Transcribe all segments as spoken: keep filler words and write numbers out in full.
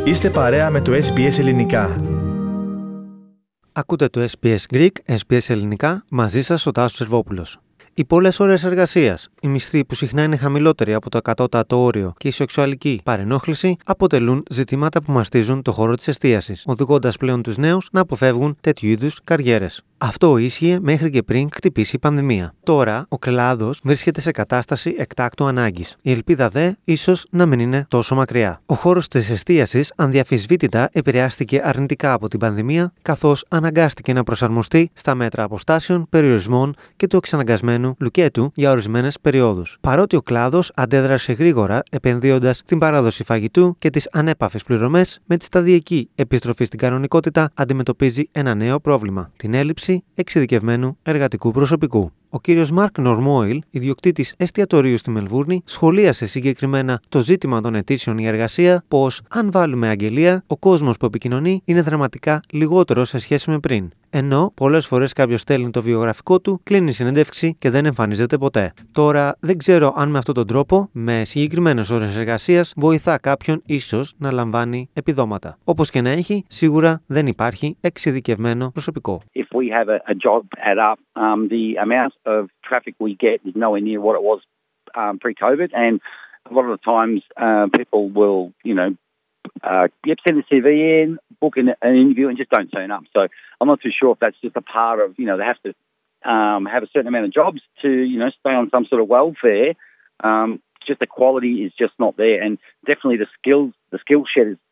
Είστε παρέα με το ες μπι ες Ελληνικά. Ακούτε το ες μπι ες Greek, ες μπι ες Ελληνικά, μαζί σας ο Τάσος Σερβόπουλος. Οι πολλές ώρες εργασίας, οι μισθοί που συχνά είναι χαμηλότεροι από το κατώτατο όριο και η σεξουαλική παρενόχληση αποτελούν ζητήματα που μαστίζουν το χώρο της εστίασης, οδηγώντας πλέον τους νέους να αποφεύγουν τέτοιου είδους καριέρες. Αυτό ίσχυε μέχρι και πριν χτυπήσει η πανδημία. Τώρα, ο κλάδος βρίσκεται σε κατάσταση εκτάκτου ανάγκης. Η ελπίδα δε ίσως να μην είναι τόσο μακριά. Ο χώρος της εστίασης ανδιαφυσβήτητα επηρεάστηκε αρνητικά από την πανδημία, καθώς αναγκάστηκε να προσαρμοστεί στα μέτρα αποστάσεων, περιορισμών και του εξαναγκασμένου λουκέτου για ορισμένες περιόδους. Παρότι ο κλάδος αντέδρασε γρήγορα, επενδύοντας στην παράδοση φαγητού και τις ανέπαφες πληρωμές, με τη σταδιακή επιστροφή στην κανονικότητα αντιμετωπίζει ένα νέο πρόβλημα: την έλλειψη εξειδικευμένου εργατικού προσωπικού. Ο κύριος Μαρκ Νορμόιλ, ιδιοκτήτης εστιατορίου στη Μελβούρνη, σχολίασε συγκεκριμένα το ζήτημα των αιτήσεων για εργασία, πως αν βάλουμε αγγελία, ο κόσμος που επικοινωνεί είναι δραματικά λιγότερο σε σχέση με πριν. Ενώ πολλές φορές κάποιος στέλνει το βιογραφικό του, κλείνει συνέντευξη και δεν εμφανίζεται ποτέ. Τώρα δεν ξέρω αν με αυτόν τον τρόπο, με συγκεκριμένες ώρες εργασίας, βοηθά κάποιον ίσως να λαμβάνει επιδόματα. Όπως και να έχει, σίγουρα δεν υπάρχει εξειδικευμένο προσωπικό. If we have a, a job add up, um, the amount of traffic we get is nowhere near what it was um, pre-COVID, and a lot of the times uh, people will, you know, uh, yep, send the C V in, book an, an interview, and just don't turn up. So I'm not too sure if that's just a part of, you know, they have to um, have a certain amount of jobs to, you know, stay on some sort of welfare. Um, just the quality is just not there, and definitely the skills, the skill shed is.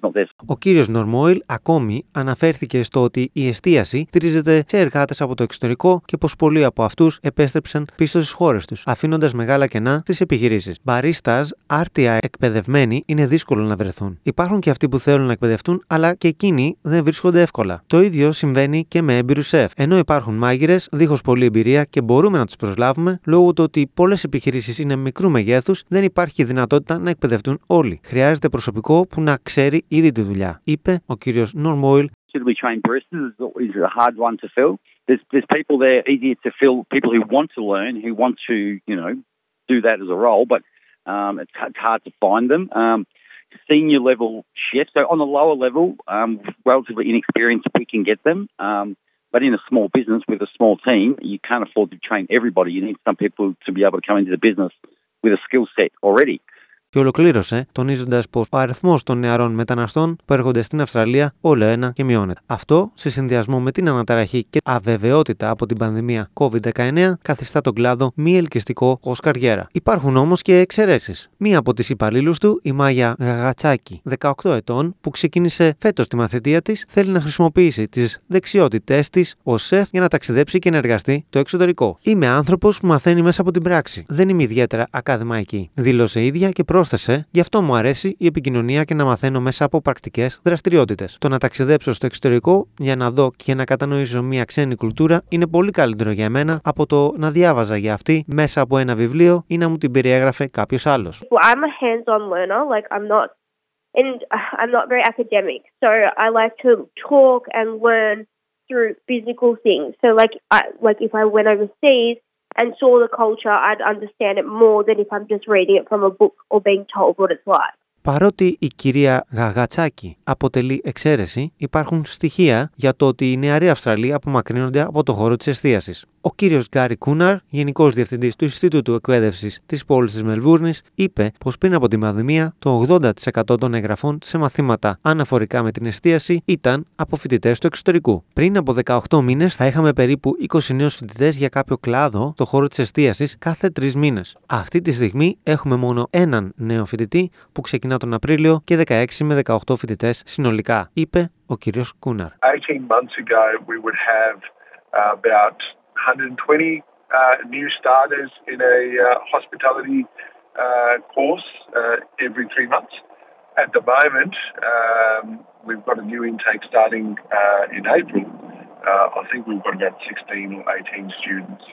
Ο κύριος Νορμόιλ ακόμη αναφέρθηκε στο ότι η εστίαση στηρίζεται σε εργάτες από το εξωτερικό και πως πολλοί από αυτούς επέστρεψαν πίσω στις χώρες τους, αφήνοντας μεγάλα κενά στις επιχειρήσεις. Μπαρίστας άρτια εκπαιδευμένοι είναι δύσκολο να βρεθούν. Υπάρχουν και αυτοί που θέλουν να εκπαιδευτούν, αλλά και εκείνοι δεν βρίσκονται εύκολα. Το ίδιο συμβαίνει και με έμπειρους σεφ. Ενώ υπάρχουν μάγειρες δίχως πολλή εμπειρία και μπορούμε να τους προσλάβουμε, λόγω του ότι πολλές επιχειρήσεις είναι μικρού μεγέθους, δεν υπάρχει δυνατότητα να εκπαιδευτούν όλοι. Χρειάζεται προσωπικό που να ξέρει ήδη τη δουλειά, είπε ο κύριος Νορμόιλ. Should we train baristas is a hard one to fill. There's there's people there easier to fill, people who want to learn, who want to, you know, do that as a role, but um, it's, it's hard to find them. Um, senior level chefs, so on the lower level, um, relatively inexperienced, we can get them. Um, but in a small business with a small team, you can't afford to train everybody. You need some people to be able to come into the business with a skill set already. Και ολοκλήρωσε, τονίζοντας πως ο αριθμός των νεαρών μεταναστών που έρχονται στην Αυστραλία όλο ένα και μειώνεται. Αυτό, σε συνδυασμό με την αναταραχή και αβεβαιότητα από την πανδημία κόβιντ δεκαεννέα, καθιστά τον κλάδο μη ελκυστικό ως καριέρα. Υπάρχουν όμως και εξαιρέσεις. Μία από τις υπαλλήλους του, η Μάγια Γαγατσάκη, δεκαοκτώ ετών, που ξεκίνησε φέτος τη μαθητεία της, θέλει να χρησιμοποιήσει τις δεξιότητές της ως σεφ για να ταξιδέψει και να εργαστεί το εξωτερικό. Είμαι άνθρωπος που μαθαίνει μέσα από την πράξη. Δεν είμαι ιδιαίτερα ακαδημαϊκή, δήλωσε η ίδια και πρόσθεσε: γι' αυτό μου αρέσει η επικοινωνία και να μαθαίνω μέσα από πρακτικές δραστηριότητες. Το να ταξιδέψω στο εξωτερικό για να δω και να κατανοήσω μια ξένη κουλτούρα είναι πολύ καλύτερο για μένα από το να διάβαζα για αυτή μέσα από ένα βιβλίο ή να μου την περιέγραφε κάποιος άλλος. Well, I'm a hands-on learner, like I'm not, and I'm not very academic, so I like to talk and learn through physical things. So like, I, like if I went overseas and saw the culture, I'd understand it more than if I'm just reading it from a book or being told what it's like. Παρότι η κυρία Γαγατσάκη αποτελεί εξαίρεση, υπάρχουν στοιχεία για το ότι οι νεαροί Αυστραλοί απομακρύνονται από το χώρο της εστίασης. Ο κύριος Γκάρι Κούναρ, Γενικός Διευθυντής του Ινστιτούτου Εκπαίδευσης της πόλης της Μελβούρνης, είπε πως πριν από την πανδημία το ογδόντα τοις εκατό των εγγραφών σε μαθήματα αναφορικά με την εστίαση ήταν από φοιτητές του εξωτερικού. Πριν από δεκαοκτώ μήνες θα είχαμε περίπου είκοσι νέους φοιτητές για κάποιο κλάδο στο χώρο της εστίασης κάθε τρεις μήνες. Αυτή τη στιγμή έχουμε μόνο έναν νέο φοιτητή που ξεκινά τον Απρίλιο και δεκαέξι με δεκαοκτώ φοιτητές συνολικά, είπε ο κύριος Κούναρ. eighteen months ago we would have uh, about one hundred twenty uh, new starters in a uh, hospitality uh, course uh, every three months. At the moment, um, we've got a new intake starting uh, in April. Uh, I think we've got about sixteen or eighteen students.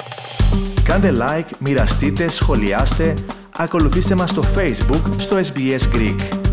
Κάντε like, μοιραστείτε, σχολιάστε, ακολουθήστε μας στο Facebook, στο ες μπι ες Greek.